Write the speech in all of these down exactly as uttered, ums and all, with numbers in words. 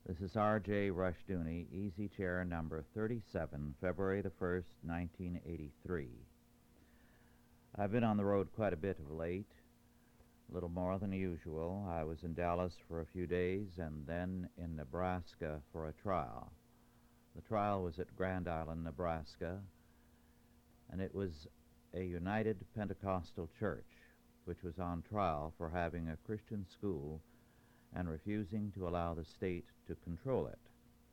This is R J Rushdoony, Easy Chair number thirty-seven, February the first, nineteen eighty-three. I've been on the road quite a bit of late, a little more than usual. I was in Dallas for a few days and then in Nebraska for a trial. The trial was at Grand Island, Nebraska, and it was a United Pentecostal Church which was on trial for having a Christian school and refusing to allow the state to control it.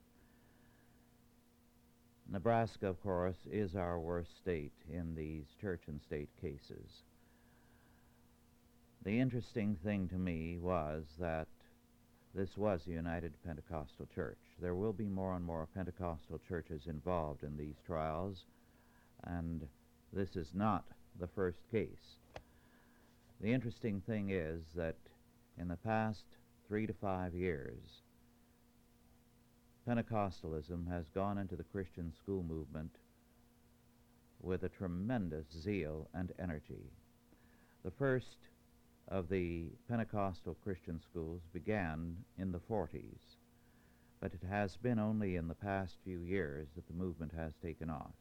Nebraska, of course, is our worst state in these church and state cases. The interesting thing to me was that this was a United Pentecostal Church. There will be more and more Pentecostal churches involved in these trials, and this is not the first case. The interesting thing is that in the past three to five years, Pentecostalism has gone into the Christian school movement with a tremendous zeal and energy. The first of the Pentecostal Christian schools began in the forties, but it has been only in the past few years that the movement has taken off.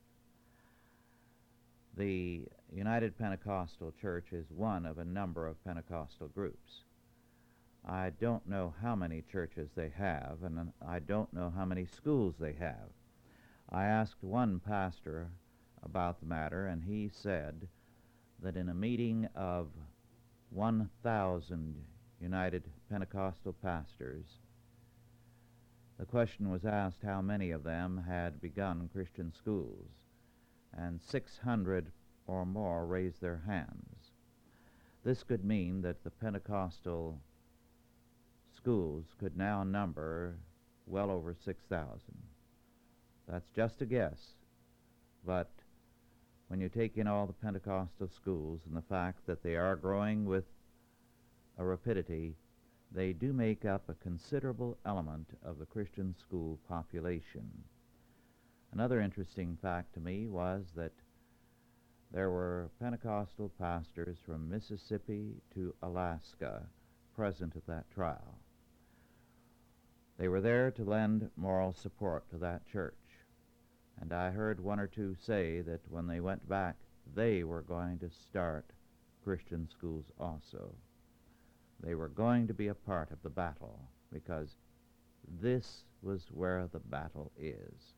The United Pentecostal Church is one of a number of Pentecostal groups. I don't know how many churches they have, and I don't know how many schools they have. I asked one pastor about the matter, and he said that in a meeting of one thousand United Pentecostal pastors, the question was asked how many of them had begun Christian schools, and six hundred or more raised their hands. This could mean that the Pentecostal schools could now number well over six thousand. That's just a guess, but when you take in all the Pentecostal schools and the fact that they are growing with a rapidity, they do make up a considerable element of the Christian school population. Another interesting fact to me was that there were Pentecostal pastors from Mississippi to Alaska present at that trial. They were there to lend moral support to that church, and I heard one or two say that when they went back, they were going to start Christian schools also. They were going to be a part of the battle, because this was where the battle is.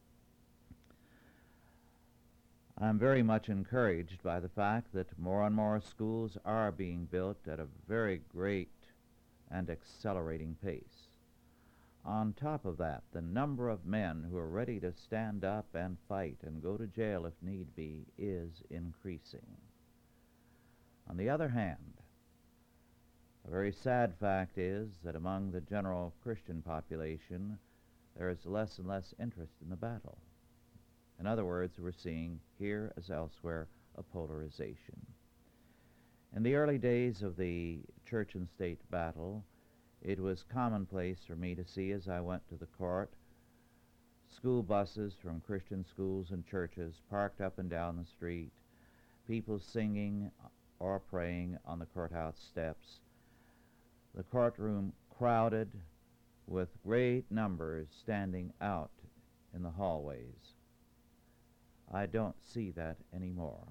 I'm very much encouraged by the fact that more and more schools are being built at a very great and accelerating pace. On top of that, the number of men who are ready to stand up and fight and go to jail if need be is increasing. On the other hand, a very sad fact is that among the general Christian population, there is less and less interest in the battle. In other words, we're seeing here as elsewhere a polarization. In the early days of the church and state battle, it was commonplace for me to see as I went to the court school buses from Christian schools and churches parked up and down the street, people singing or praying on the courthouse steps, the courtroom crowded with great numbers standing out in the hallways. I don't see that anymore.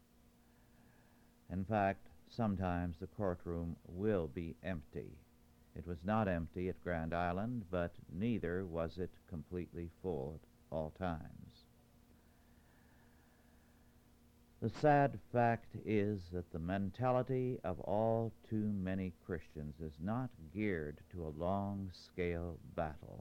In fact, sometimes the courtroom will be empty. It was not empty at Grand Island, but neither was it completely full at all times. The sad fact is that the mentality of all too many Christians is not geared to a long-scale battle.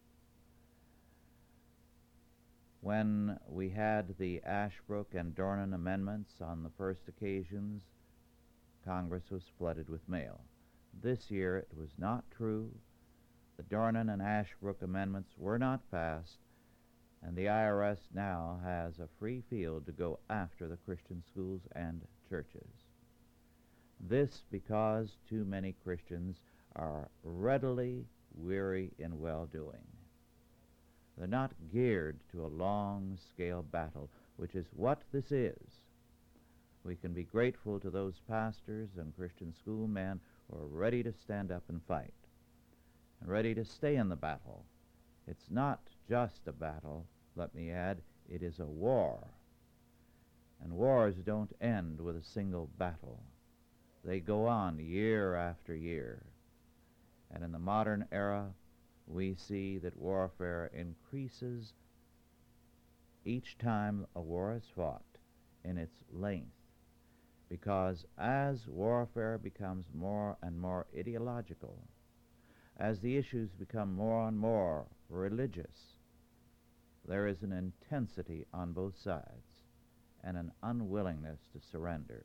When we had the Ashbrook and Dornan amendments on the first occasions, Congress was flooded with mail. This year it was not true. The Dornan and Ashbrook amendments were not passed, and the I R S now has a free field to go after the Christian schools and churches. This because too many Christians are readily weary in well-doing. They're not geared to a long-scale battle, which is what this is. We can be grateful to those pastors and Christian schoolmen who are ready to stand up and fight. ready to stay in the battle. It's not just a battle, let me add, it is a war. And wars don't end with a single battle. They go on year after year. And in the modern era, we see that warfare increases each time a war is fought in its length, because as warfare becomes more and more ideological, as the issues become more and more religious, there is an intensity on both sides and an unwillingness to surrender.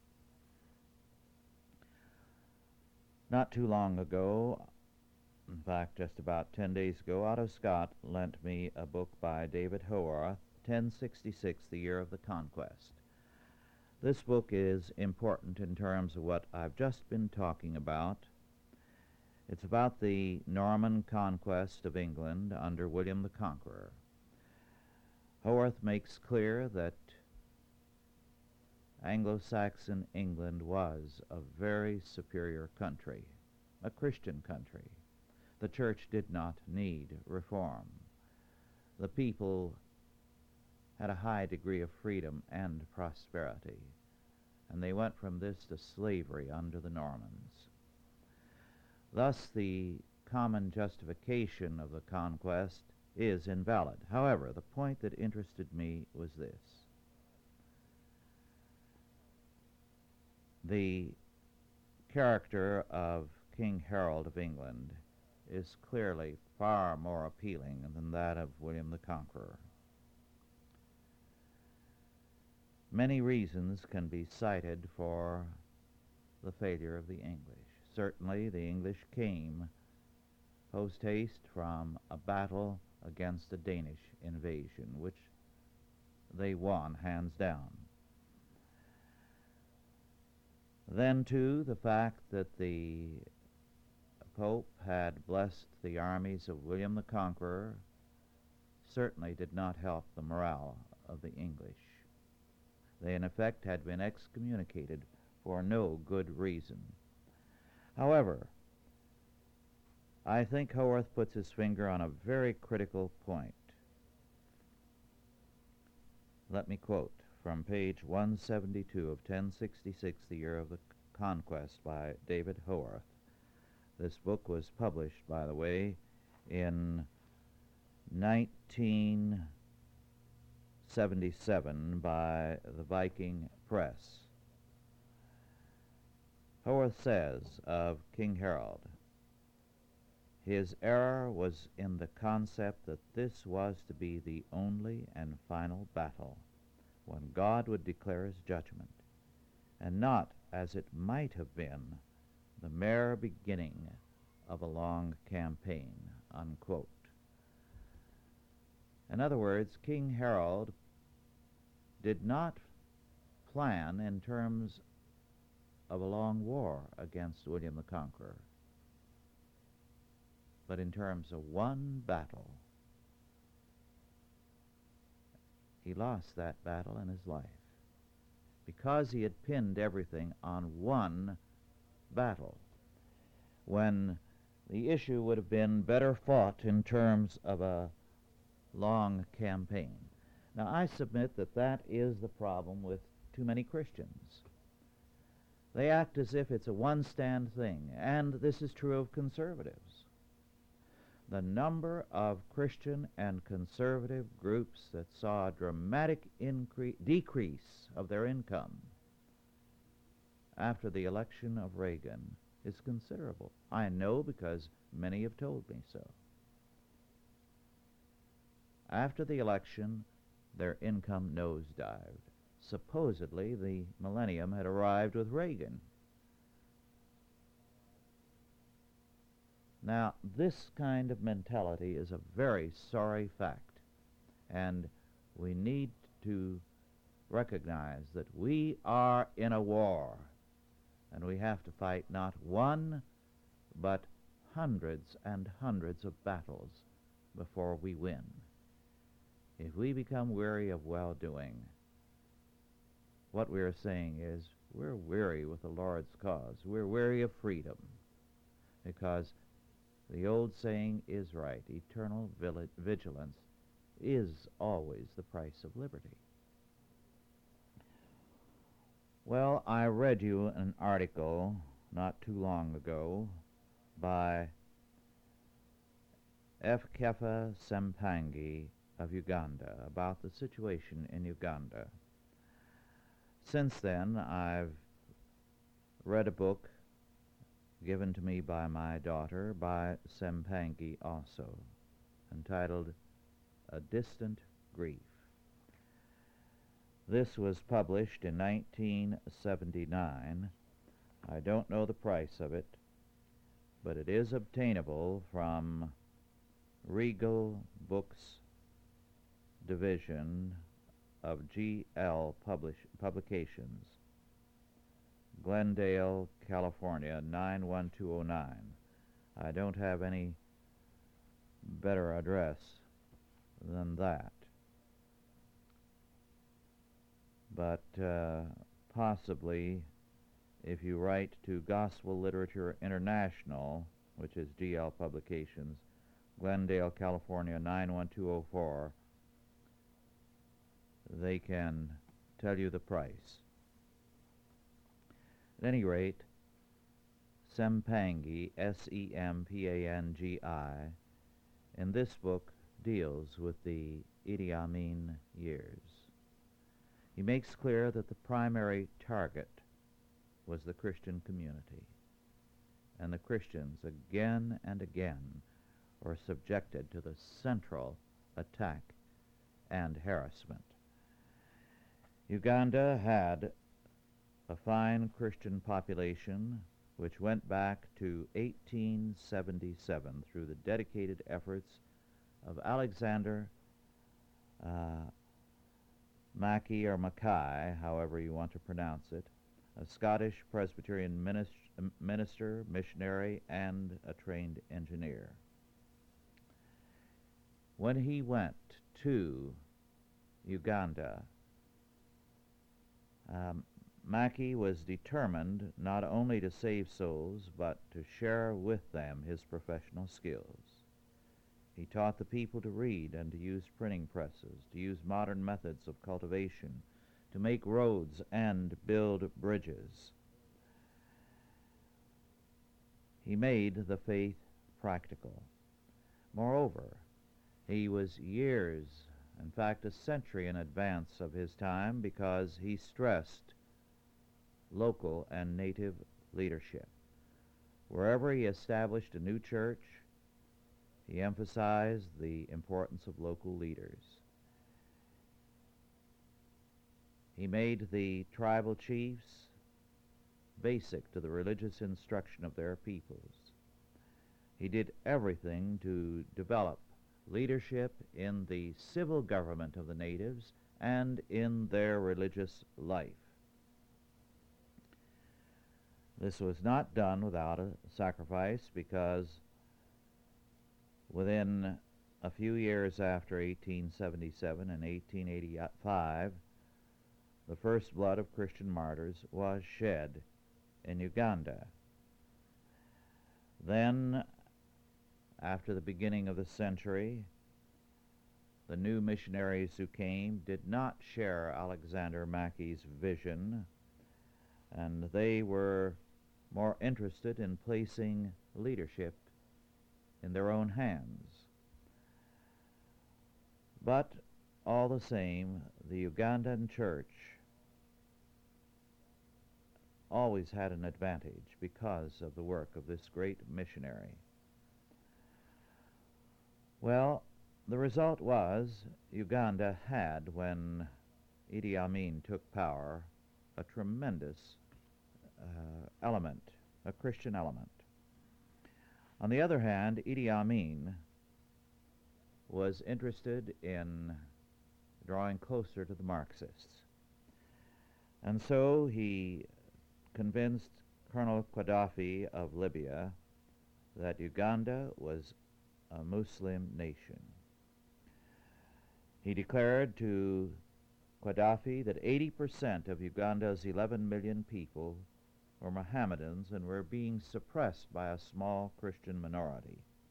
Not too long ago, in fact just about ten days ago, Otto Scott lent me a book by David Haworth, ten sixty-six, The Year of the Conquest. This book is important in terms of what I've just been talking about. It's about the Norman conquest of England under William the Conqueror. Haworth makes clear that Anglo-Saxon England was a very superior country, a Christian country. The church did not need reform. The people had a high degree of freedom and prosperity, and they went from this to slavery under the Normans. Thus, the common justification of the conquest is invalid. However, the point that interested me was this. The character of King Harold of England is clearly far more appealing than that of William the Conqueror. Many reasons can be cited for the failure of the English. Certainly, the English came post-haste from a battle against a Danish invasion, which they won hands down. Then, too, the fact that the Pope had blessed the armies of William the Conqueror certainly did not help the morale of the English. They, in effect, had been excommunicated for no good reason. However, I think Haworth puts his finger on a very critical point. Let me quote from page one seventy-two of ten sixty-six, The Year of the Conquest, by David Haworth. This book was published, by the way, in nineteen seventy-seven by the Viking Press. Haworth says of King Harold, his error was in the concept that this was to be the only and final battle, when God would declare his judgment, and not, as it might have been, the mere beginning of a long campaign, unquote. In other words, King Harold did not plan in terms of a long war against William the Conqueror, but in terms of one battle. He lost that battle in his life because he had pinned everything on one battle, when the issue would have been better fought in terms of a long campaign. Now, I submit that that is the problem with too many Christians. They act as if it's a one-stand thing, and this is true of conservatives. The number of Christian and conservative groups that saw a dramatic increase, decrease of their income after the election of Reagan is considerable. I know because many have told me so. After the election, their income nosedived. Supposedly, the millennium had arrived with Reagan. Now, this kind of mentality is a very sorry fact, and we need to recognize that we are in a war, and we have to fight not one, but hundreds and hundreds of battles before we win. If we become weary of well-doing, what we are saying is we're weary with the Lord's cause. We're weary of freedom, because The old saying is right. Eternal vigilance is always the price of liberty. Well, I read you an article not too long ago by F. Kefa Sempangi of Uganda about the situation in Uganda. Since then, I've read a book given to me by my daughter by Sempangi also, entitled A Distant Grief. This was published in nineteen seventy-nine. I don't know the price of it, but it is obtainable from Regal Books Division of G L Publish Publications, Glendale, California, nine one two oh nine. I don't have any better address than that. But uh, possibly if you write to Gospel Literature International, which is G L Publications, Glendale, California, nine one two oh four, they can tell you the price. At any rate, Sempangi, S E M P A N G I, in this book deals with the Idi Amin years. He makes clear that the primary target was the Christian community, and the Christians again and again were subjected to the central attack and harassment. Uganda had a fine Christian population which went back to eighteen seventy-seven through the dedicated efforts of Alexander uh, Mackay or Mackay, however you want to pronounce it, a Scottish Presbyterian minister, minister, missionary, and a trained engineer. When he went to Uganda, um, Mackay was determined not only to save souls, but to share with them his professional skills. He taught the people to read and to use printing presses, to use modern methods of cultivation, to make roads and build bridges. He made the faith practical. Moreover, he was years, in fact a century in advance of his time, because he stressed local and native leadership. Wherever he established a new church, he emphasized the importance of local leaders. He made the tribal chiefs basic to the religious instruction of their peoples. He did everything to develop leadership in the civil government of the natives and in their religious life. This was not done without a sacrifice, because within a few years after eighteen seventy-seven and eighteen eighty-five, the first blood of Christian martyrs was shed in Uganda. Then, after the beginning of the century, the new missionaries who came did not share Alexander Mackay's vision, and they were more interested in placing leadership in their own hands. But all the same, the Ugandan church always had an advantage because of the work of this great missionary. Well, the result was Uganda had, when Idi Amin took power, a tremendous uh, element, a Christian element. On the other hand, Idi Amin was interested in drawing closer to the Marxists. And so he convinced Colonel Gaddafi of Libya that Uganda was a Muslim nation. He declared to Gaddafi that eighty percent of Uganda's eleven million people were Mohammedans and were being suppressed by a small Christian minority.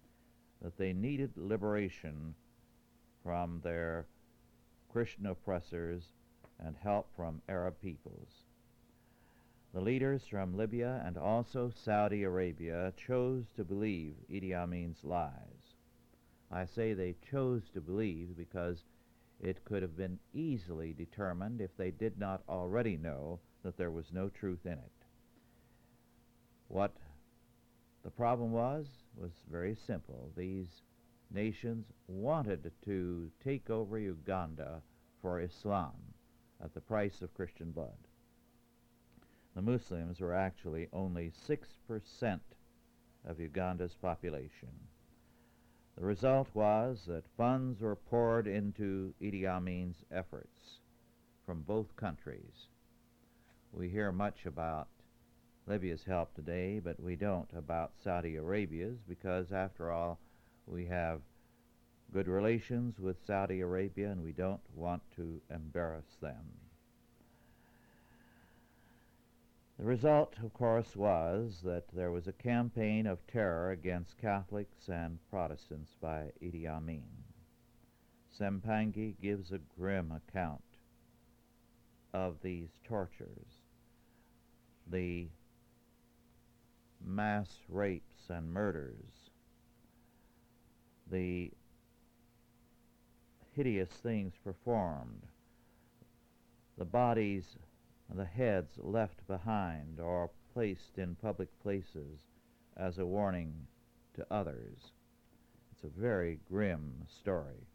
that they needed liberation from their Christian oppressors and help from Arab peoples. The leaders from Libya and also Saudi Arabia chose to believe Idi Amin's lies. I say they chose to believe because it could have been easily determined if they did not already know that there was no truth in it. What the problem was was very simple. These nations wanted to take over Uganda for Islam at the price of Christian blood. The Muslims were actually only six percent of Uganda's population. The result was that funds were poured into Idi Amin's efforts from both countries. We hear much about Libya's help today, but we don't about Saudi Arabia's, because after all, we have good relations with Saudi Arabia and we don't want to embarrass them. The result, of course, was that there was a campaign of terror against Catholics and Protestants by Idi Amin. Sempangi gives a grim account of these tortures, the mass rapes and murders, the hideous things performed, the bodies, the heads left behind or placed in public places as a warning to others. It's a very grim story.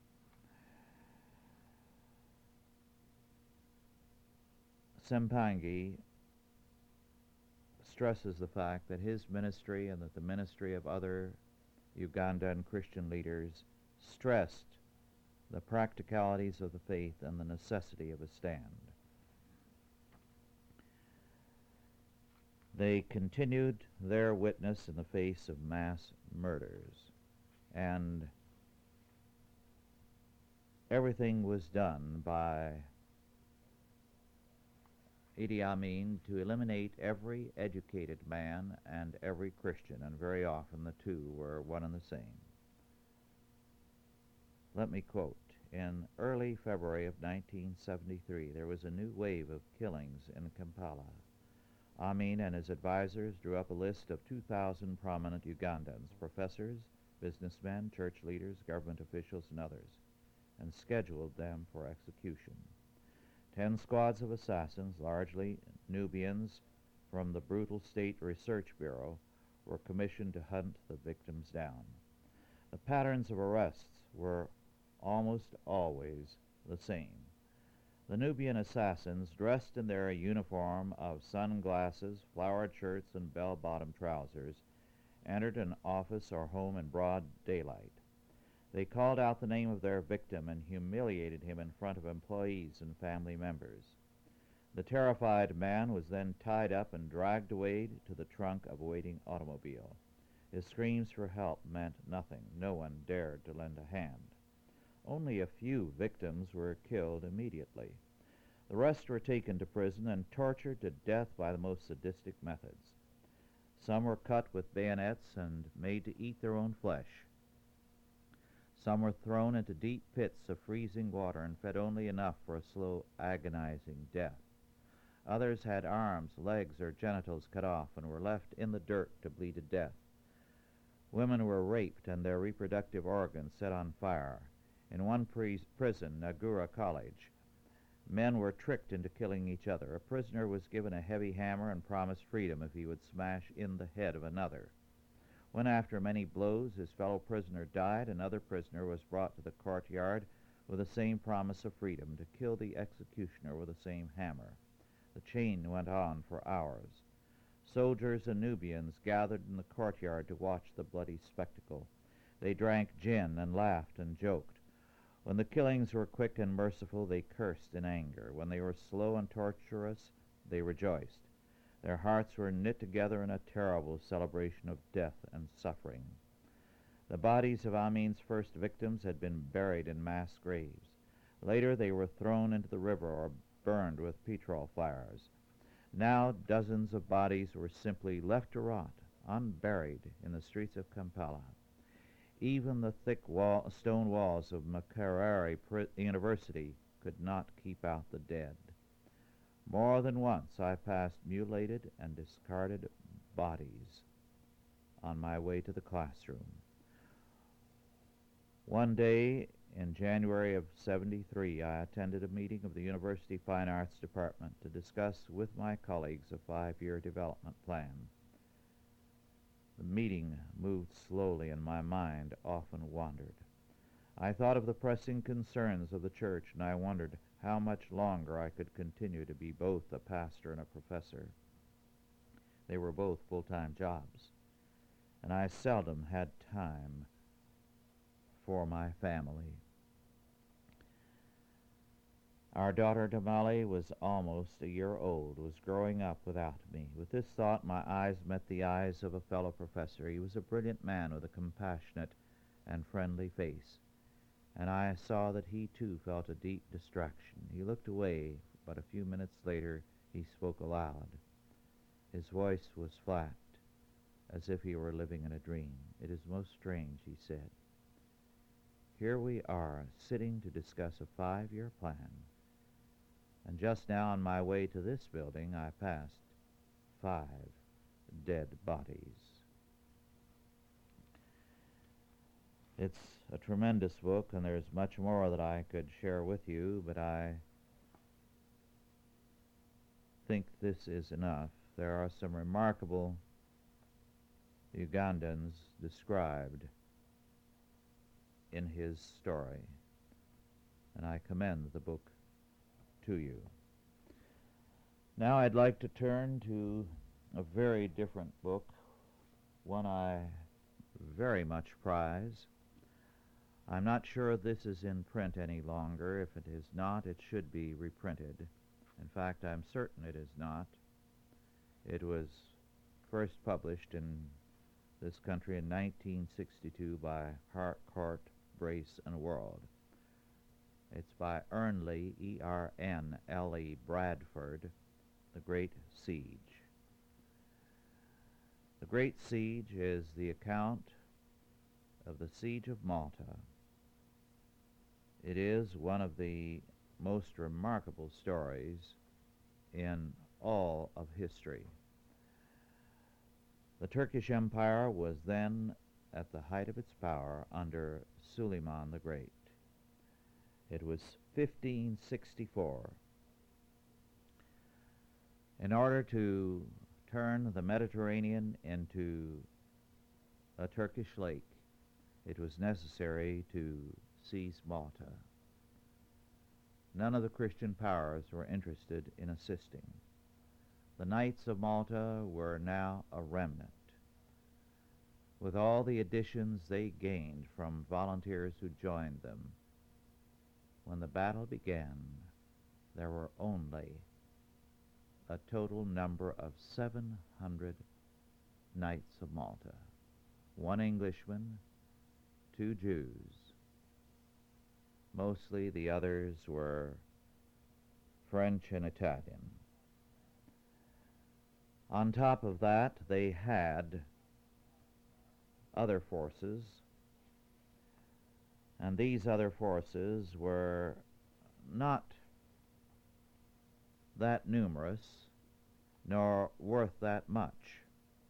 Sempangi stresses the fact that his ministry and that the ministry of other Ugandan Christian leaders stressed the practicalities of the faith and the necessity of a stand. They continued their witness in the face of mass murders, and everything was done by Idi Amin to eliminate every educated man and every Christian, and very often the two were one and the same. Let me quote, in early February of nineteen seventy-three, there was a new wave of killings in Kampala. Amin and his advisors drew up a list of two thousand prominent Ugandans, professors, businessmen, church leaders, government officials, and others, and scheduled them for execution. Ten squads of assassins, largely Nubians from the brutal State Research Bureau, were commissioned to hunt the victims down. The patterns of arrests were almost always the same. The Nubian assassins, dressed in their uniform of sunglasses, flowered shirts, and bell-bottom trousers, entered an office or home in broad daylight. They called out the name of their victim and humiliated him in front of employees and family members. The terrified man was then tied up and dragged away to the trunk of a waiting automobile. His screams for help meant nothing. No one dared to lend a hand. Only a few victims were killed immediately. The rest were taken to prison and tortured to death by the most sadistic methods. Some were cut with bayonets and made to eat their own flesh. Some were thrown into deep pits of freezing water and fed only enough for a slow, agonizing death. Others had arms, legs, or genitals cut off and were left in the dirt to bleed to death. Women were raped and their reproductive organs set on fire. In one pri- prison, Nagura College, men were tricked into killing each other. A prisoner was given a heavy hammer and promised freedom if he would smash in the head of another. When after many blows his fellow prisoner died, another prisoner was brought to the courtyard with the same promise of freedom, to kill the executioner with the same hammer. The chain went on for hours. Soldiers and Nubians gathered in the courtyard to watch the bloody spectacle. They drank gin and laughed and joked. When the killings were quick and merciful, they cursed in anger. When they were slow and torturous, they rejoiced. Their hearts were knit together in a terrible celebration of death and suffering. The bodies of Amin's first victims had been buried in mass graves. Later they were thrown into the river or burned with petrol fires. Now dozens of bodies were simply left to rot, unburied, in the streets of Kampala. Even the thick wall, stone walls of Makerere University could not keep out the dead. More than once I passed mutilated and discarded bodies on my way to the classroom. One day in January of seventy-three, I attended a meeting of the University Fine Arts Department to discuss with my colleagues a five-year development plan. The meeting moved slowly and my mind often wandered. I thought of the pressing concerns of the church, and I wondered how much longer I could continue to be both a pastor and a professor. They were both full-time jobs, and I seldom had time for my family. Our daughter Damali was almost a year old, was growing up without me. With this thought, my eyes met the eyes of a fellow professor. He was a brilliant man with a compassionate and friendly face, and I saw that he too felt a deep distraction. He looked away, but a few minutes later he spoke aloud. His voice was flat, as if he were living in a dream. "It is most strange," he said. "Here we are, sitting to discuss a five-year plan, and just now on my way to this building I passed five dead bodies." It's a tremendous book, and there's much more that I could share with you, but I think this is enough. There are some remarkable Ugandans described in his story, and I commend the book to you. Now I'd like to turn to a very different book, one I very much prize. I'm not sure this is in print any longer. If it is not, it should be reprinted. In fact, I'm certain it is not. It was first published in this country in nineteen sixty-two by Harcourt, Brace and World. It's by Ernle, E R N L E Bradford, The Great Siege. The Great Siege is the account of the Siege of Malta. It is one of the most remarkable stories in all of history. The Turkish Empire was then at the height of its power under Suleiman the Great. It was fifteen sixty-four. In order to turn the Mediterranean into a Turkish lake, it was necessary to seize Malta. None of the Christian powers were interested in assisting. The Knights of Malta were now a remnant. With all the additions they gained from volunteers who joined them, when the battle began, there were only a total number of seven hundred Knights of Malta, one Englishman, two Jews. Mostly the others were French and Italian. On top of that, they had other forces, and these other forces were not that numerous, nor worth that much.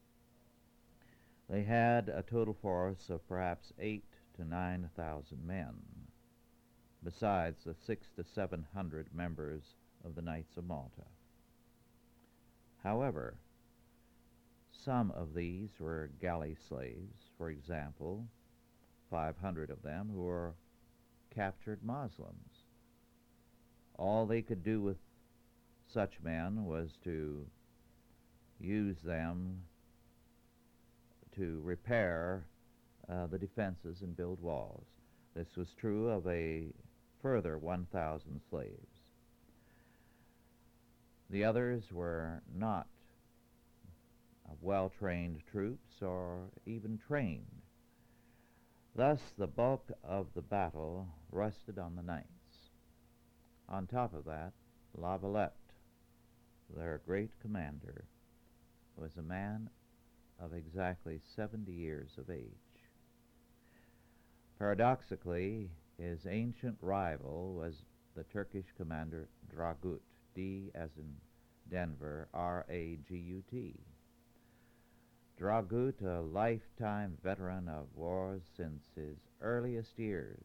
They had a total force of perhaps eight to nine thousand men, besides the six to seven hundred members of the Knights of Malta. However, some of these were galley slaves, for example, five hundred of them who were captured Muslims. All they could do with such men was to use them to repair uh, the defenses and build walls. This was true of a further one thousand slaves. The others were not well-trained troops or even trained. Thus, the bulk of the battle rested on the Knights. On top of that, La Valette, their great commander, was a man of exactly seventy years of age. Paradoxically, his ancient rival was the Turkish commander Dragut, D as in Denver, R A G U T. Dragut, a lifetime veteran of wars since his earliest years,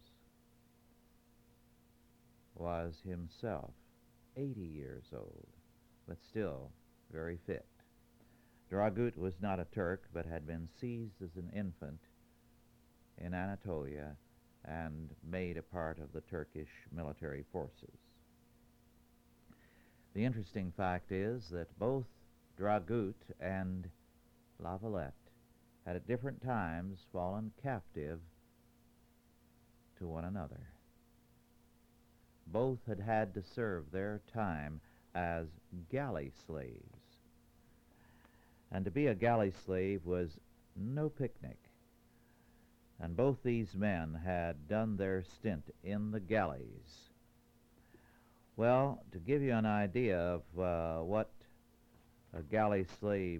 was himself eighty years old, but still very fit. Dragut was not a Turk, but had been seized as an infant in Anatolia and made a part of the Turkish military forces. The interesting fact is that both Dragut and La Valette had at different times fallen captive to one another. Both had had to serve their time as galley slaves. And to be a galley slave was no picnic. And both these men had done their stint in the galleys. Well, to give you an idea of uh, what a galley slave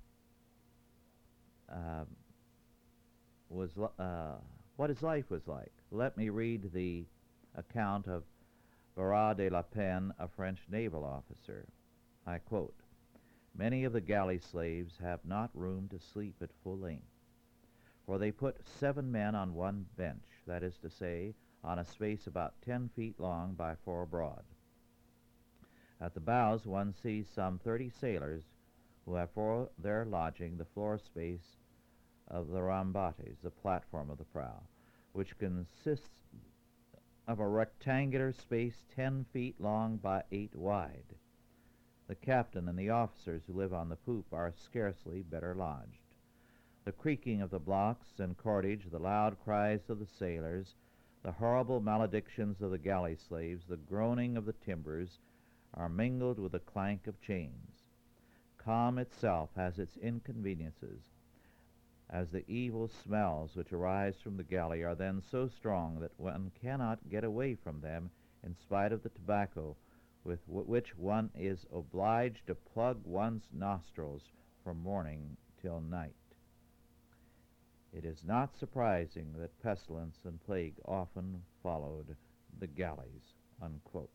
uh, was, uh, what his life was like, let me read the account of Barras de la Pen, a French naval officer. I quote, "Many of the galley slaves have not room to sleep at full length, for they put seven men on one bench, that is to say, on a space about ten feet long by four broad. At the bows one sees some thirty sailors who have for their lodging the floor space of the rambates, the platform of the prow, which consists of a rectangular space ten feet long by eight wide. The captain and the officers who live on the poop are scarcely better lodged. The creaking of the blocks and cordage, the loud cries of the sailors, the horrible maledictions of the galley slaves, the groaning of the timbers, are mingled with the clank of chains. Calm itself has its inconveniences, as the evil smells which arise from the galley are then so strong that one cannot get away from them in spite of the tobacco with w- which one is obliged to plug one's nostrils from morning till night. It is not surprising that pestilence and plague often followed the galleys," unquote.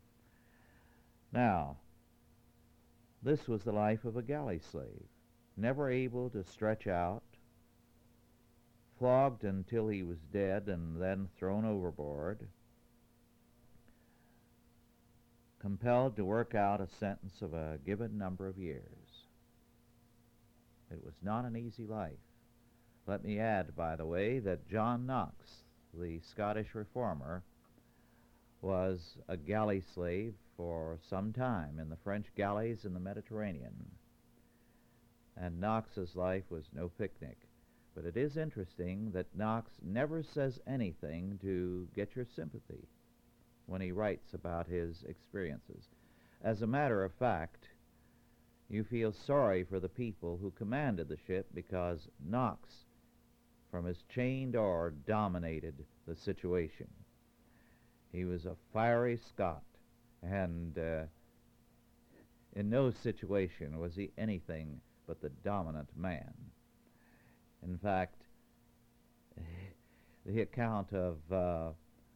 Now, this was the life of a galley slave, never able to stretch out, flogged until he was dead and then thrown overboard, compelled to work out a sentence of a given number of years. It was not an easy life. Let me add, by the way, that John Knox, the Scottish reformer, was a galley slave for some time in the French galleys in the Mediterranean. And Knox's life was no picnic. But it is interesting that Knox never says anything to get your sympathy when he writes about his experiences. As a matter of fact, you feel sorry for the people who commanded the ship because Knox, from his chained oar, dominated the situation. He was a fiery Scot, and uh, in no situation was he anything but the dominant man. In fact, the account of uh,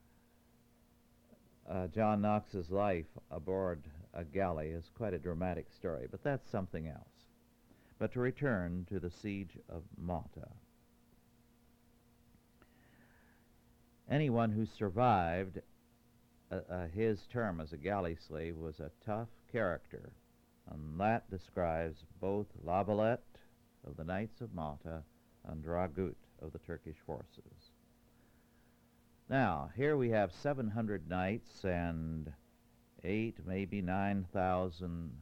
uh, John Knox's life aboard a galley is quite a dramatic story, but that's something else. But to return to the siege of Malta. Anyone who survived uh, uh, his term as a galley slave was a tough character, and that describes both La Valette of the Knights of Malta and Dragut of the Turkish forces. Now, here we have seven hundred knights and eight, maybe nine thousand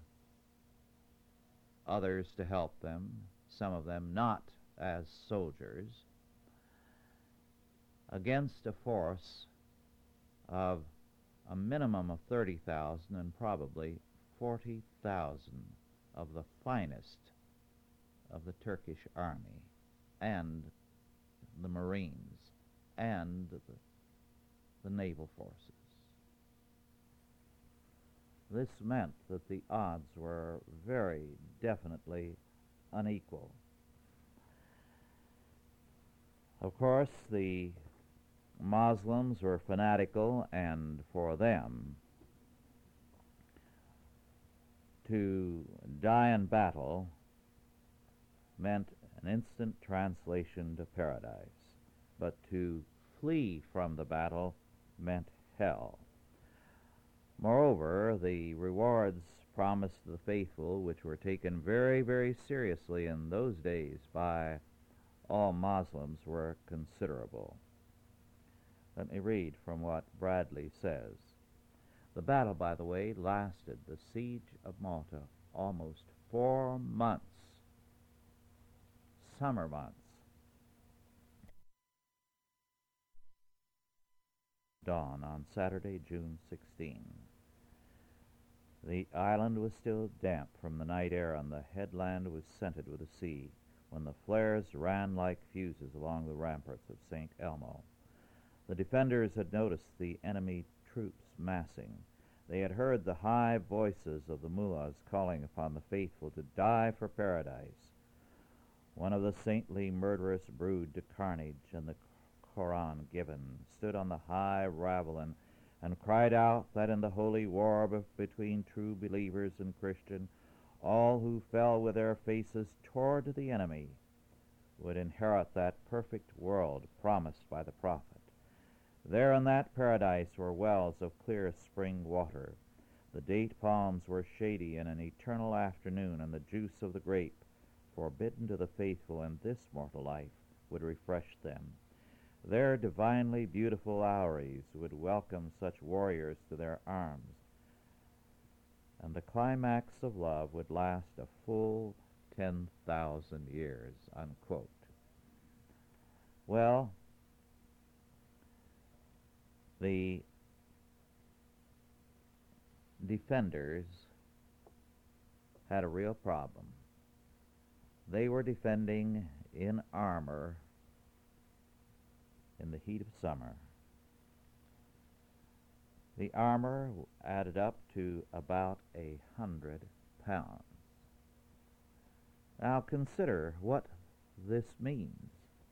others to help them, some of them not as soldiers, against a force of a minimum of thirty thousand and probably forty thousand of the finest of the Turkish army and the Marines and the, the naval forces. This meant that the odds were very definitely unequal. Of course, the Muslims were fanatical, and for them to die in battle meant an instant translation to paradise, but to flee from the battle meant hell. Moreover, the rewards promised to the faithful, which were taken very, very seriously in those days by all Muslims, were considerable. Let me read from what Bradley says. The battle, by the way, lasted, the siege of Malta, almost four months, summer months. Dawn on Saturday, June sixteenth. The island was still damp from the night air, and the headland was scented with the sea, when the flares ran like fuses along the ramparts of Saint Elmo. The defenders had noticed the enemy troops massing. They had heard the high voices of the mullahs calling upon the faithful to die for paradise. One of the saintly murderous brood to carnage and the Koran given stood on the high ravelin and cried out that in the holy war between true believers and Christian, all who fell with their faces toward the enemy would inherit that perfect world promised by the prophet. There in that paradise were wells of clear spring water. The date palms were shady in an eternal afternoon, and the juice of the grape, forbidden to the faithful in this mortal life, would refresh them. Their divinely beautiful houris would welcome such warriors to their arms, and the climax of love would last a full ten thousand years, unquote. Well, the defenders had a real problem. They were defending in armor in the heat of summer. The armor added up to about a hundred pounds. Now consider what this means.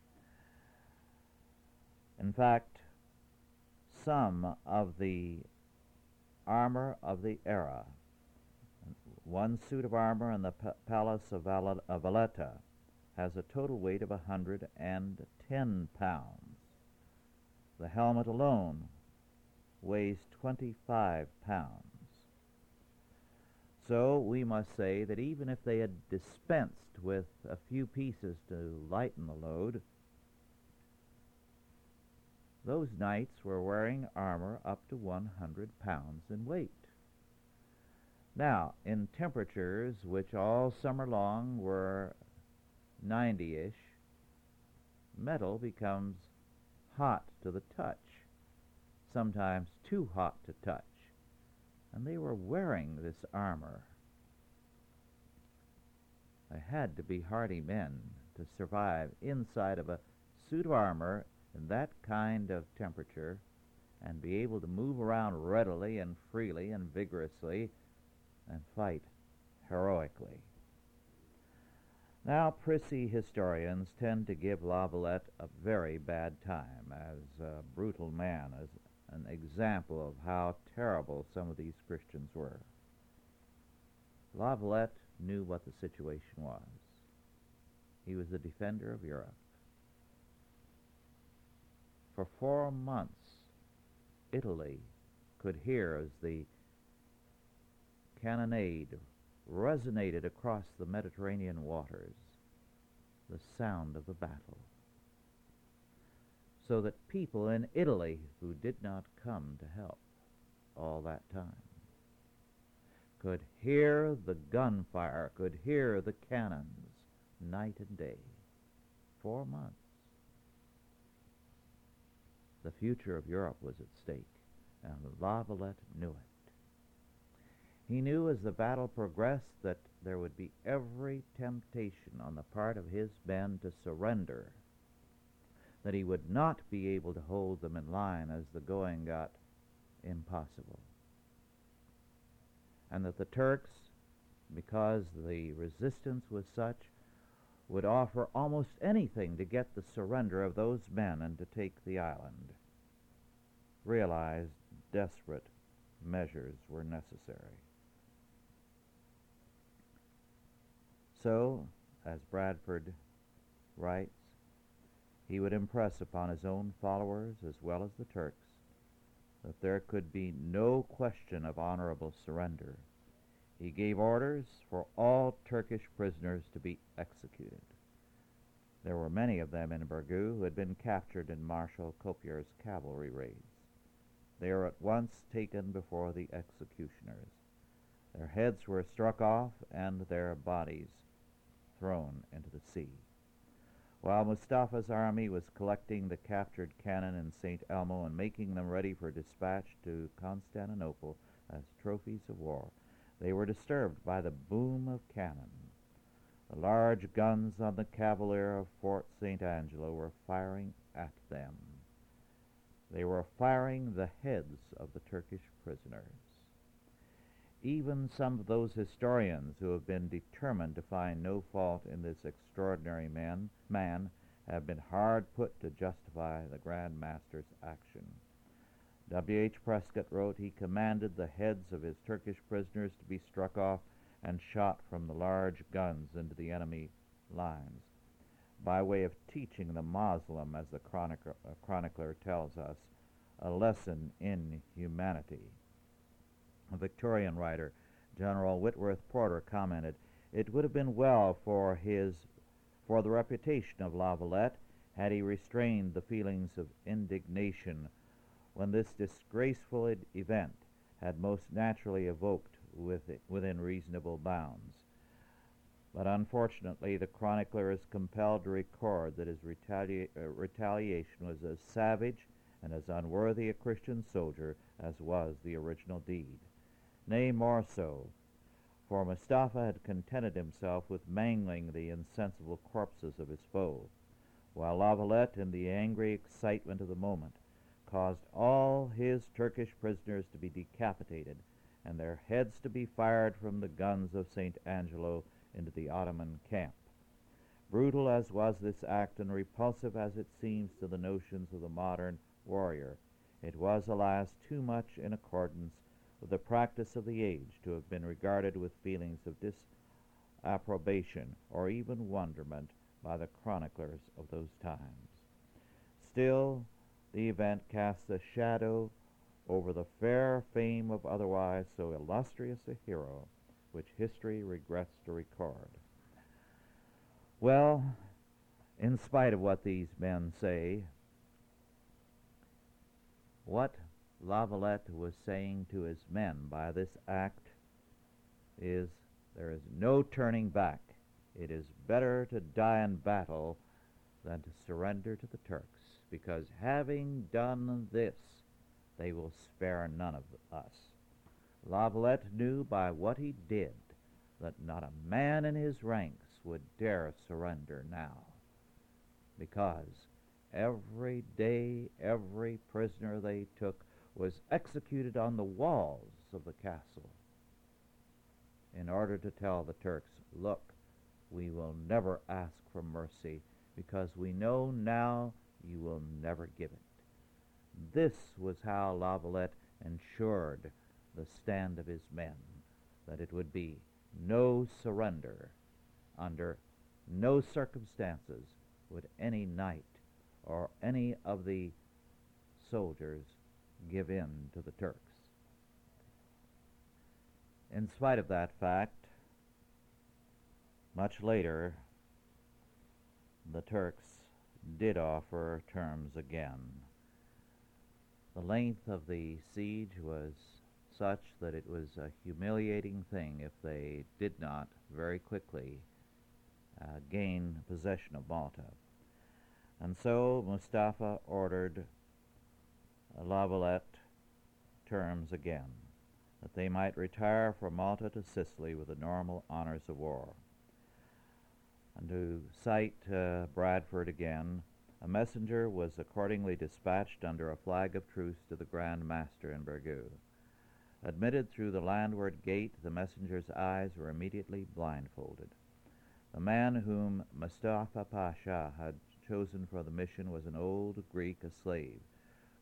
In fact, some of the armor of the era, one suit of armor in the p- palace of, Val- of Valletta has a total weight of one hundred ten pounds. The helmet alone weighs twenty-five pounds. So we must say that even if they had dispensed with a few pieces to lighten the load, those knights were wearing armor up to one hundred pounds in weight. Now, in temperatures which all summer long were ninety-ish, metal becomes hot to the touch, sometimes too hot to touch, and they were wearing this armor. They had to be hardy men to survive inside of a suit of armor in that kind of temperature and be able to move around readily and freely and vigorously and fight heroically. Now, prissy historians tend to give La Valette a very bad time as a brutal man, as an example of how terrible some of these Christians were. La Valette knew what the situation was. He was the defender of Europe. For four months, Italy could hear as the cannonade resonated across the Mediterranean waters the sound of the battle, so that people in Italy who did not come to help all that time could hear the gunfire, could hear the cannons night and day. Four months. The future of Europe was at stake, and La Valette knew it. He knew as the battle progressed that there would be every temptation on the part of his men to surrender, that he would not be able to hold them in line as the going got impossible, and that the Turks, because the resistance was such, would offer almost anything to get the surrender of those men and to take the island. realized desperate measures were necessary. So, as Bradford writes, he would impress upon his own followers as well as the Turks that there could be no question of honorable surrender. He gave orders for all Turkish prisoners to be executed. There were many of them in Burgoo who had been captured in Marshal Copier's cavalry raids. They were at once taken before the executioners. Their heads were struck off and their bodies thrown into the sea. While Mustafa's army was collecting the captured cannon in Saint Elmo and making them ready for dispatch to Constantinople as trophies of war, they were disturbed by the boom of cannon. The large guns on the cavalier of Fort Saint Angelo were firing at them. They were firing the heads of the Turkish prisoners. Even some of those historians who have been determined to find no fault in this extraordinary man, man have been hard put to justify the Grand Master's action. W H Prescott wrote he commanded the heads of his Turkish prisoners to be struck off and shot from the large guns into the enemy lines, by way of teaching the Moslem, as the chronicler, uh, chronicler tells us, a lesson in humanity. A Victorian writer, General Whitworth Porter, commented, "It would have been well for his, for the reputation of La Valette had he restrained the feelings of indignation when this disgraceful ed- event had most naturally evoked with it, within reasonable bounds." But unfortunately, the chronicler is compelled to record that his retali- uh, retaliation was as savage and as unworthy a Christian soldier as was the original deed. Nay, more so, for Mustafa had contented himself with mangling the insensible corpses of his foe, while La Valette, in the angry excitement of the moment, caused all his Turkish prisoners to be decapitated and their heads to be fired from the guns of Saint Angelo into the Ottoman camp. Brutal as was this act, and repulsive as it seems to the notions of the modern warrior, it was, alas, too much in accordance with the practice of the age to have been regarded with feelings of disapprobation or even wonderment by the chroniclers of those times. Still, the event casts a shadow over the fair fame of otherwise so illustrious a hero, which history regrets to record. Well, in spite of what these men say, what La Valette was saying to his men by this act is, there is no turning back. It is better to die in battle than to surrender to the Turks, because having done this, they will spare none of us. La Valette knew by what he did that not a man in his ranks would dare surrender now, because every day every prisoner they took was executed on the walls of the castle in order to tell the Turks, look, we will never ask for mercy, because we know now you will never give it. This was how La Valette ensured the stand of his men, that it would be no surrender. Under no circumstances would any knight or any of the soldiers give in to the Turks. In spite of that fact, much later, the Turks did offer terms again. The length of the siege was such that it was a humiliating thing if they did not very quickly uh, gain possession of Malta. And so Mustafa ordered La Valette terms again, that they might retire from Malta to Sicily with the normal honors of war. And to cite uh, Bradford again, a messenger was accordingly dispatched under a flag of truce to the Grand Master in Burgoo. Admitted through the landward gate, the messenger's eyes were immediately blindfolded. The man whom Mustafa Pasha had chosen for the mission was an old Greek, a slave,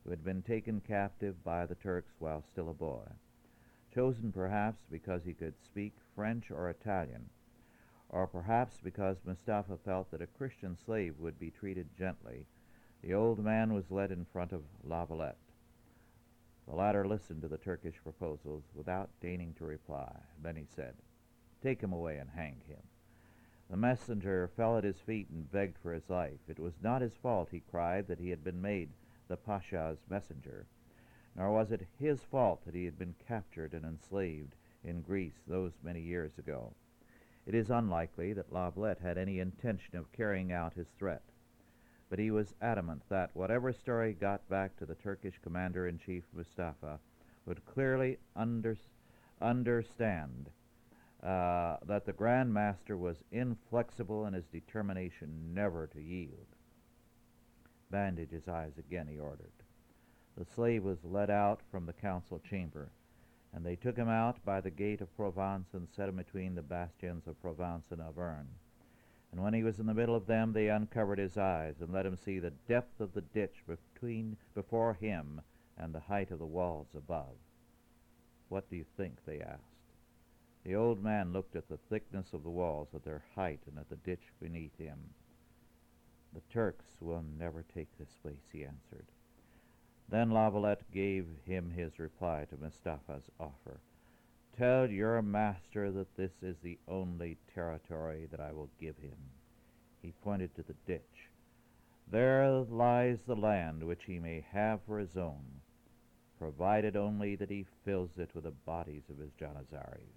who had been taken captive by the Turks while still a boy, chosen perhaps because he could speak French or Italian, or perhaps because Mustafa felt that a Christian slave would be treated gently. The old man was led in front of La Valette. The latter listened to the Turkish proposals without deigning to reply. Then he said, "Take him away and hang him." The messenger fell at his feet and begged for his life. It was not his fault, he cried, that he had been made the Pasha's messenger, nor was it his fault that he had been captured and enslaved in Greece those many years ago. It is unlikely that La Valette had any intention of carrying out his threat, but he was adamant that whatever story got back to the Turkish commander-in-chief Mustafa would clearly under, understand uh, that the Grand Master was inflexible in his determination never to yield. "Bandage his eyes again," he ordered. The slave was led out from the council chamber, and they took him out by the gate of Provence and set him between the bastions of Provence and Auvergne. And when he was in the middle of them, they uncovered his eyes and let him see the depth of the ditch between before him and the height of the walls above. "What do you think?" they asked. The old man looked at the thickness of the walls, at their height, and at the ditch beneath him. "The Turks will never take this place," he answered. Then La Valette gave him his reply to Mustafa's offer. "Tell your master that this is the only territory that I will give him." He pointed to the ditch. "There lies the land which he may have for his own, provided only that he fills it with the bodies of his Janizaries."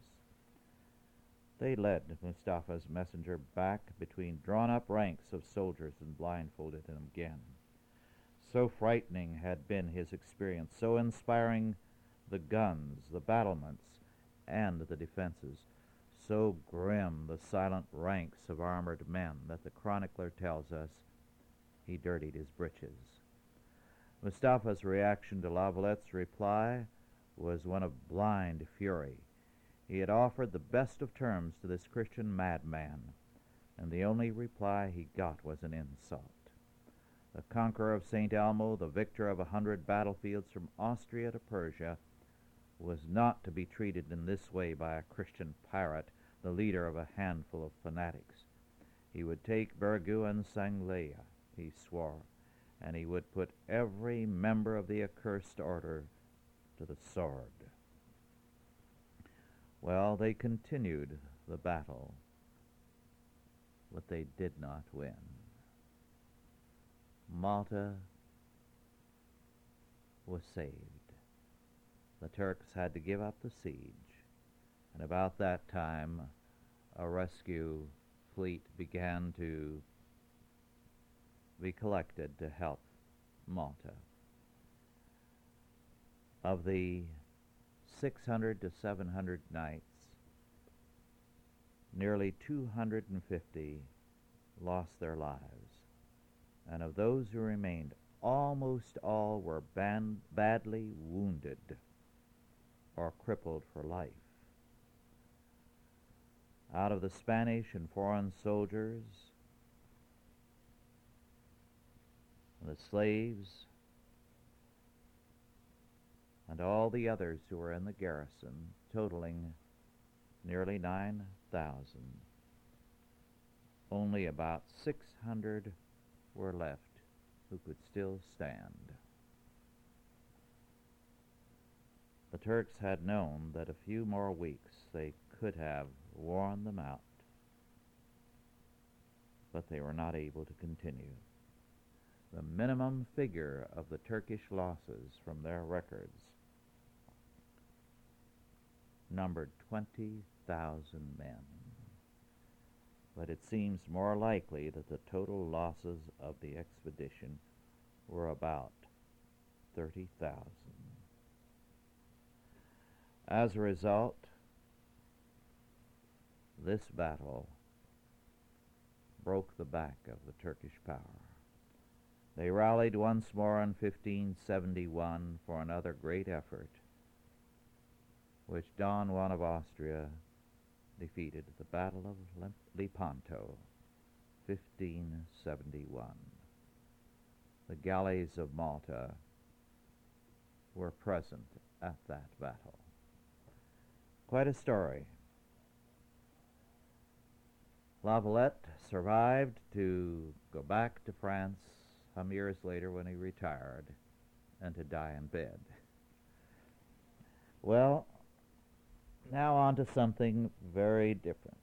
They led Mustafa's messenger back between drawn-up ranks of soldiers and blindfolded him again. So frightening had been his experience, so inspiring the guns, the battlements, and the defenses, so grim the silent ranks of armored men that the chronicler tells us he dirtied his breeches. Mustafa's reaction to La Valette's reply was one of blind fury. He had offered the best of terms to this Christian madman, and the only reply he got was an insult. The conqueror of Saint Elmo, the victor of a hundred battlefields from Austria to Persia, was not to be treated in this way by a Christian pirate, the leader of a handful of fanatics. He would take Bergu and Sanglea, he swore, and he would put every member of the accursed order to the sword. Well, they continued the battle, but they did not win. Malta was saved. The Turks had to give up the siege, and about that time a rescue fleet began to be collected to help Malta. Of the six hundred to seven hundred knights, nearly two hundred fifty lost their lives, and of those who remained, almost all were ban- badly wounded or crippled for life. Out of the Spanish and foreign soldiers, the slaves, and all the others who were in the garrison, totaling nearly nine thousand, only about six hundred were left who could still stand. The Turks had known that a few more weeks they could have worn them out, but they were not able to continue. The minimum figure of the Turkish losses from their records numbered twenty thousand men, but it seems more likely that the total losses of the expedition were about thirty thousand. As a result, this battle broke the back of the Turkish power. They rallied once more in fifteen seventy-one for another great effort, which Don Juan of Austria defeated at the Battle of Lepanto, fifteen seventy-one. The galleys of Malta were present at that battle. Quite a story. La Valette survived to go back to France some years later when he retired and to die in bed. Well, now on to something very different.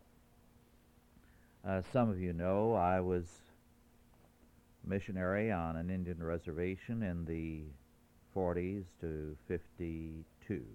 As some of you know, I was missionary on an Indian reservation in the forties to fifty-two.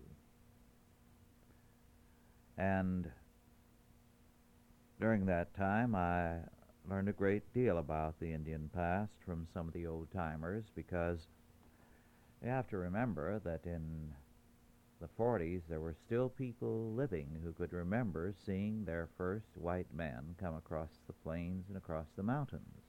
And during that time, I learned a great deal about the Indian past from some of the old-timers, because you have to remember that in the forties there were still people living who could remember seeing their first white men come across the plains and across the mountains.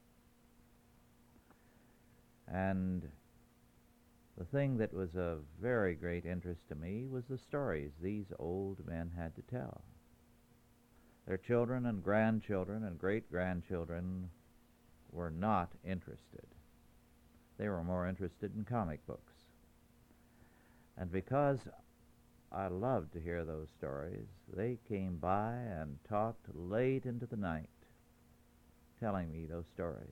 And the thing that was of very great interest to me was the stories these old men had to tell. Their children and grandchildren and great-grandchildren were not interested. They were more interested in comic books. And because I loved to hear those stories, they came by and talked late into the night, telling me those stories.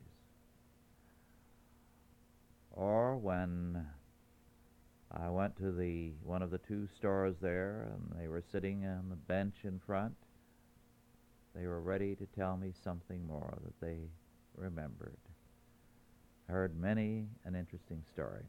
Or when I went to the one of the two stores there, and they were sitting on the bench in front, they were ready to tell me something more that they remembered. I heard many an interesting story.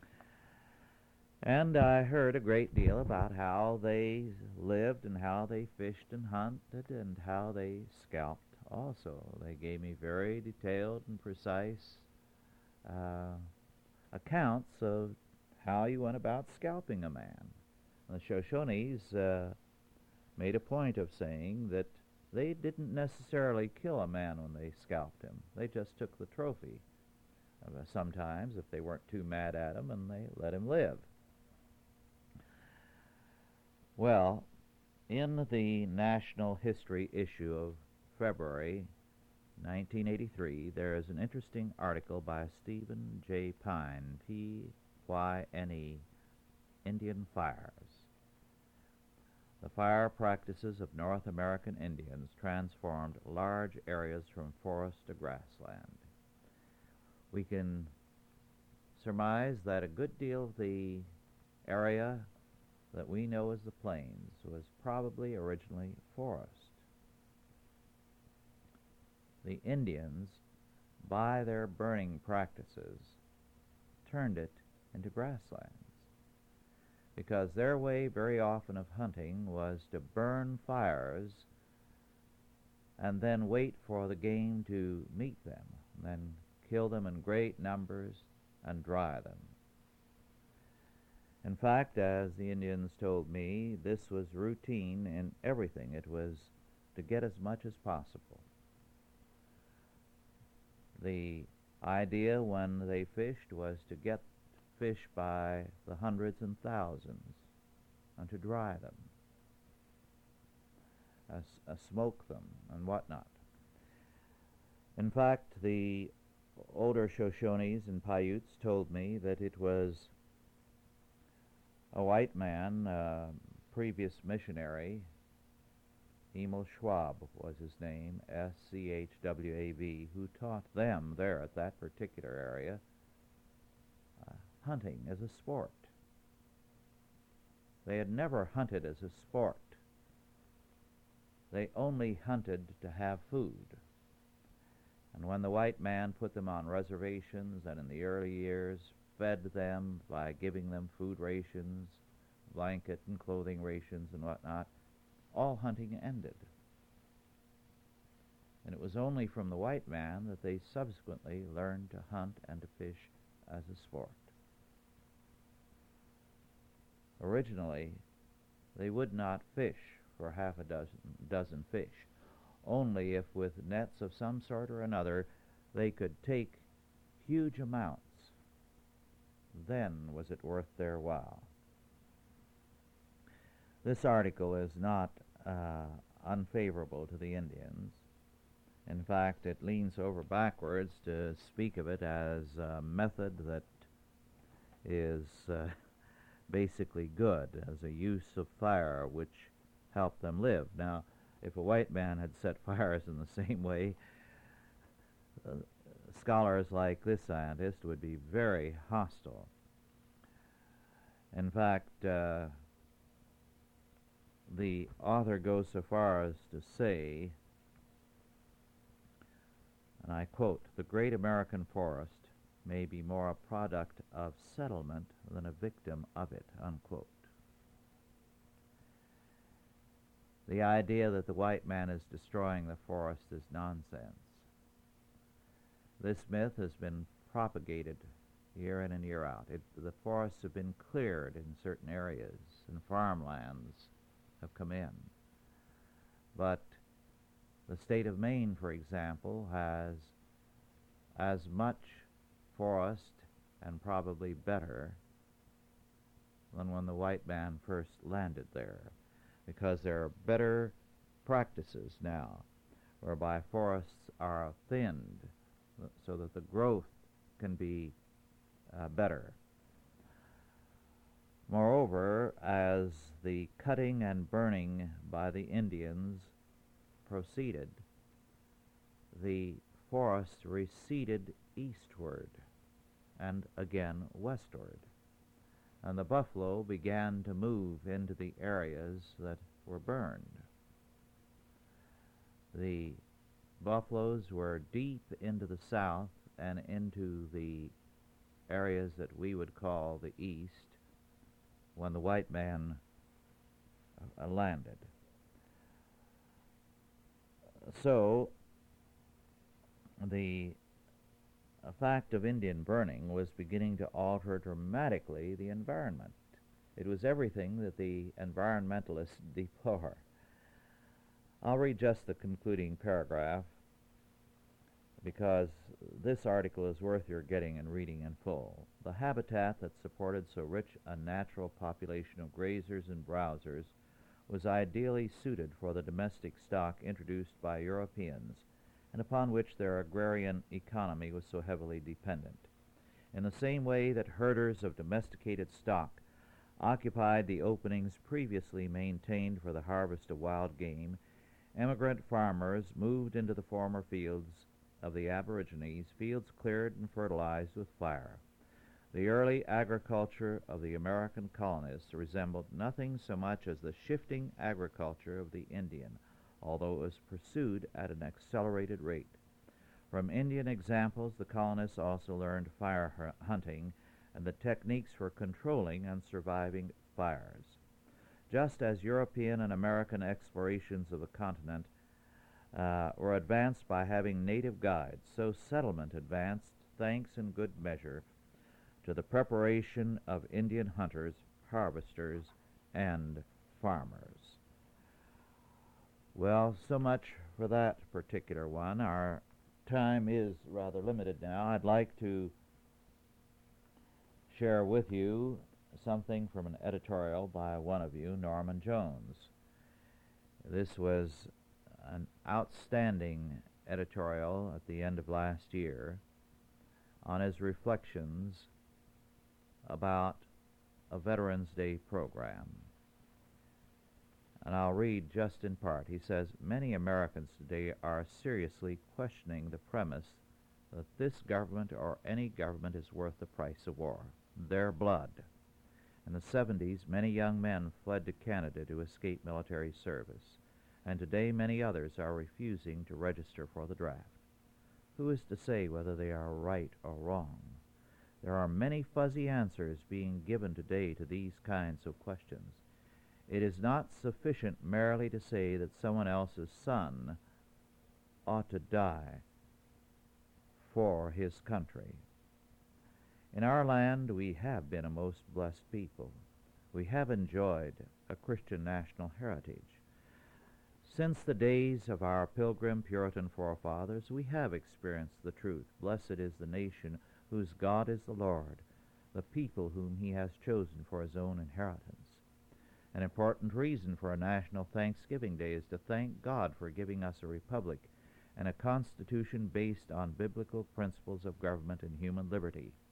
And I heard a great deal about how they lived and how they fished and hunted and how they scalped also. They gave me very detailed and precise uh, accounts of how you went about scalping a man. And the Shoshones uh, made a point of saying that they didn't necessarily kill a man when they scalped him. They just took the trophy. Uh, sometimes, if they weren't too mad at him, and they let him live. Well, in the National History issue of February nineteen eighty-three, there is an interesting article by Stephen J. Pyne, P Y N E, Indian Fires. The fire practices of North American Indians transformed large areas from forest to grassland. We can surmise that a good deal of the area that we know as the plains was probably originally forest. The Indians, by their burning practices, turned it into grasslands, because their way very often of hunting was to burn fires and then wait for the game to meet them, and then kill them in great numbers and dry them. In fact, as the Indians told me, this was routine in everything. It was to get as much as possible. The idea when they fished was to get fish by the hundreds and thousands and to dry them, uh, uh, smoke them, and whatnot. In fact, the older Shoshones and Paiutes told me that it was a white man, uh, previous missionary, Emil Schwab was his name, S C H W A B, who taught them there at that particular area uh, hunting as a sport. They had never hunted as a sport. They only hunted to have food. And when the white man put them on reservations and in the early years fed them by giving them food rations, blanket and clothing rations and whatnot, all hunting ended. And it was only from the white man that they subsequently learned to hunt and to fish as a sport. Originally, they would not fish for half a dozen, dozen fish, only if with nets of some sort or another they could take huge amounts. Then was it worth their while. This article is not uh, unfavorable to the Indians. In fact, it leans over backwards to speak of it as a method that is uh, basically good as a use of fire which helped them live. Now, if a white man had set fires in the same way, uh, scholars like this scientist would be very hostile. In fact, uh, the author goes so far as to say, and I quote, "The great American forest may be more a product of settlement than a victim of it," unquote. The idea that the white man is destroying the forest is nonsense. This myth has been propagated year in and year out. It, the forests have been cleared in certain areas, and farmlands have come in. But the state of Maine, for example, has as much forest, and probably better, than when the white man first landed there, because there are better practices now whereby forests are thinned so that the growth can be uh, better. Moreover, as the cutting and burning by the Indians proceeded, the forest receded eastward and again westward, and the buffalo began to move into the areas that were burned. The buffaloes were deep into the south and into the areas that we would call the east when the white man uh, landed. So the fact of Indian burning was beginning to alter dramatically the environment. It was everything that the environmentalists deplore. I'll read just the concluding paragraph, because this article is worth your getting and reading in full. "The habitat that supported so rich a natural population of grazers and browsers was ideally suited for the domestic stock introduced by Europeans, and upon which their agrarian economy was so heavily dependent. In the same way that herders of domesticated stock occupied the openings previously maintained for the harvest of wild game, emigrant farmers moved into the former fields of the aborigines, fields cleared and fertilized with fire. The early agriculture of the American colonists resembled nothing so much as the shifting agriculture of the Indian, although it was pursued at an accelerated rate. From Indian examples, the colonists also learned fire hunting and the techniques for controlling and surviving fires. Just as European and American explorations of the continent uh, were advanced by having native guides, so settlement advanced, thanks in good measure to the preparation of Indian hunters, harvesters, and farmers." Well, so much for that particular one. Our time is rather limited now. I'd like to share with you something from an editorial by one of you, Norman Jones. This was an outstanding editorial at the end of last year on his reflections about a Veterans Day program. And I'll read just in part. He says, "Many Americans today are seriously questioning the premise that this government or any government is worth the price of war, their blood. In the seventies, many young men fled to Canada to escape military service, and today many others are refusing to register for the draft. Who is to say whether they are right or wrong? There are many fuzzy answers being given today to these kinds of questions. It is not sufficient merely to say that someone else's son ought to die for his country. In our land, we have been a most blessed people. We have enjoyed a Christian national heritage. Since the days of our pilgrim Puritan forefathers, we have experienced the truth. Blessed is the nation whose God is the Lord, the people whom he has chosen for his own inheritance. An important reason for a national Thanksgiving Day is to thank God for giving us a republic and a constitution based on biblical principles of government and human liberty.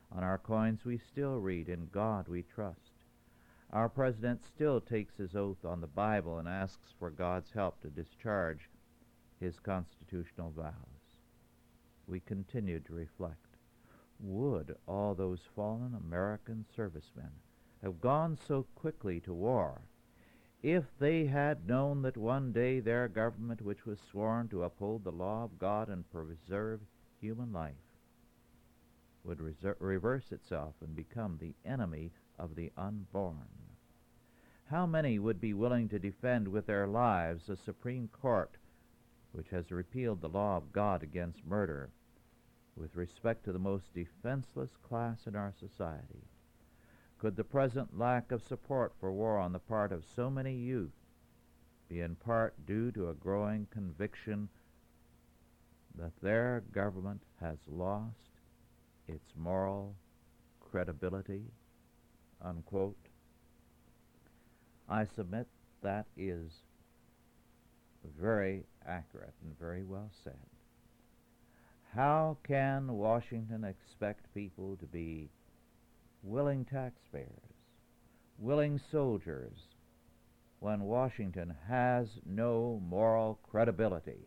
On our coins we still read, "In God we trust." Our president still takes his oath on the Bible and asks for God's help to discharge his constitutional vows. We continue to reflect, would all those fallen American servicemen have gone so quickly to war if they had known that one day their government, which was sworn to uphold the law of God and preserve human life, would reser- reverse itself and become the enemy of the unborn? How many would be willing to defend with their lives a Supreme Court which has repealed the law of God against murder with respect to the most defenseless class in our society? Could the present lack of support for war on the part of so many youth be in part due to a growing conviction that their government has lost its moral credibility? Unquote. I submit that is very accurate and very well said. How can Washington expect people to be willing taxpayers, willing soldiers, when Washington has no moral credibility?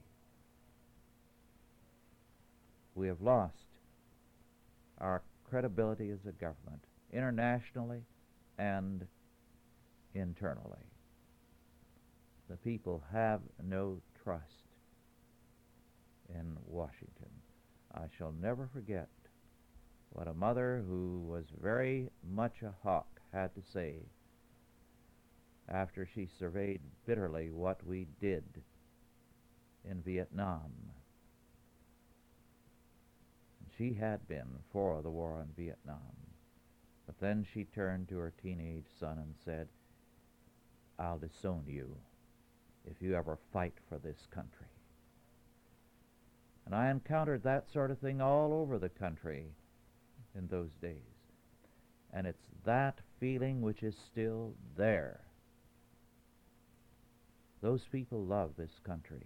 We have lost our credibility as a government, internationally and internally. The people have no trust in Washington. I shall never forget what a mother who was very much a hawk had to say after she surveyed bitterly what we did in Vietnam. She had been for the war in Vietnam, but then she turned to her teenage son and said, "I'll disown you if you ever fight for this country." And I encountered that sort of thing all over the country in those days. And it's that feeling which is still there. Those people love this country.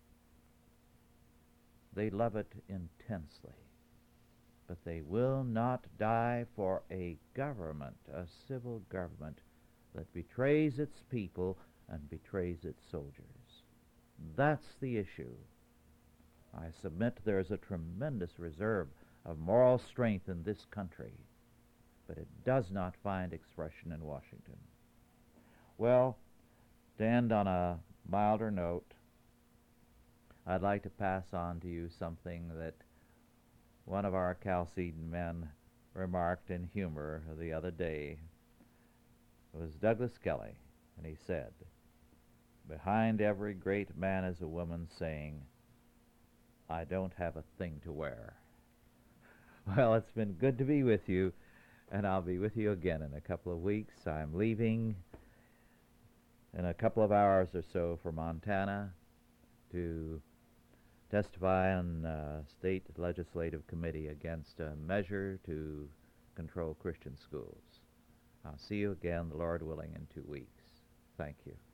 They love it intensely. But they will not die for a government, a civil government, that betrays its people and betrays its soldiers. That's the issue. I submit there is a tremendous reserve of moral strength in this country, but it does not find expression in Washington. Well, to end on a milder note, I'd like to pass on to you something that one of our Chalcedon men remarked in humor the other day. It was Douglas Kelly, and he said, "Behind every great man is a woman saying, 'I don't have a thing to wear.'" Well, it's been good to be with you, and I'll be with you again in a couple of weeks. I'm leaving in a couple of hours or so for Montana to testify on a state legislative committee against a measure to control Christian schools. I'll see you again, the Lord willing, in two weeks. Thank you.